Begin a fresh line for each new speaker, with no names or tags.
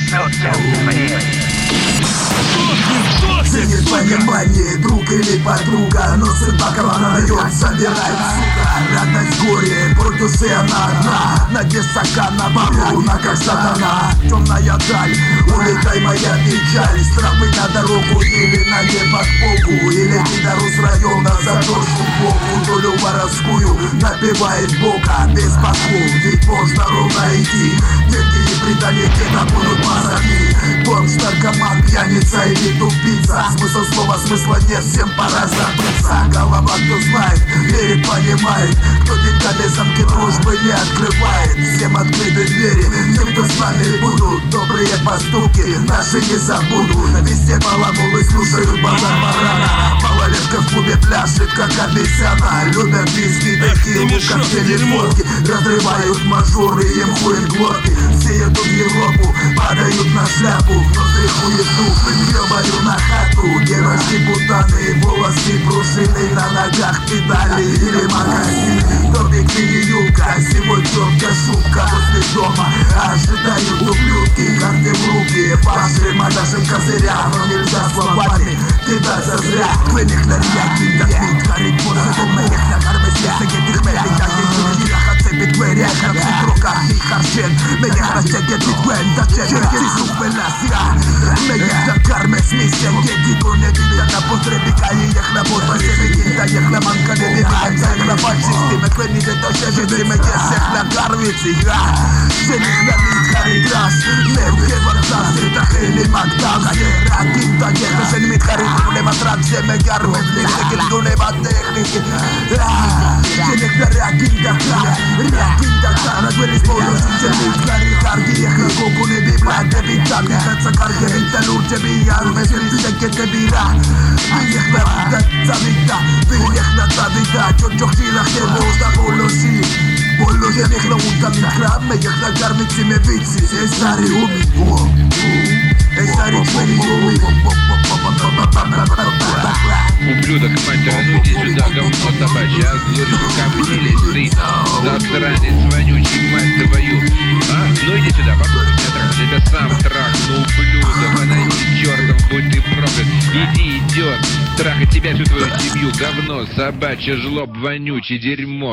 Ценит понимание, друг или подруга, но судьба кого дает, забирает, сука. Радость, горе, боль души она одна. На дне стакана, волна как сатана. Темная даль, улетай моя печаль. Страх быть на дорогу или на небо к Богу. Или пидору с района за то, что Богу долю воровскую напивает Бога без боков. Ведь можно ровно идти, деньги и предание где-то будут позади. Бомж, наркоман, пьяница или тупица. Смысл слова, смысла нет, всем пора забыться. Голова, кто знает, верит, понимает. Кто деньгами замки дружбы не открывает. Всем открыты двери, тем, кто с нами будут. Добрые поступки наши не забудут. Везде балабулы слушают базар барана. Малолетка в клубе пляшет, как обезьяна. Любят виски, текилу, коктейли, водки. Разрывают мажоры, им хует глотки. Все едут в Европу, падают на шляпу. Внутри хуету, ебаю на хату. Девочки-бутаны, волосы пружины. На ногах педали или магазин. Домик мини-юбка, сегодня тёмка шутка. После дома ожидают ублюдки. Карты в руки, ваши мадашим козыря. Но нельзя словами кидаться зря. Клиник на реакции, так ведь горит после дома. Ехня гармес, если гетих так не Битвері, храпсі руках і харчен. Мені храстяє тітвен, та чечер ці супелясія. Мені закарме смісем, гетіку не віда на потребі. Калі їх на бозвазі відінта, їх на манка не відінта. Їх на фальшисті, ми клині де то ще жити, ми десях на гарвиці. Жених на мій харідрас, не вгивам заси, та хилі мактавси. Ракінта, є хашен мід харідру, не матраксі, ми гарвет, не секінду, не матехніки. Жених на ракінта, Ракинта кара, дуели с полу, синчерли, клари, карги, ехал коку, не би благ, не би там, не хаца карги, винта, лурче би, ярме, сристе, ке те бира. Ехна вида, завита, виехна та вида, чо хтила, хебо, за волоси. Волоси, ехна унта ми краме, ехна гармици ме вици, е стари уми, е стари твери уми.
Ублюдок, мать, разуди сюда, говно собачье, а говорю, ко мне лезь, ты засранец вонючий, мать твою. А? Ну иди сюда, попробуй меня трахать, это сам трахну, ублюдок, она не чертом, будь ты проклят. Иди, идет, трахать тебя, всю твою семью, говно собачье, жлоб вонючий, дерьмо.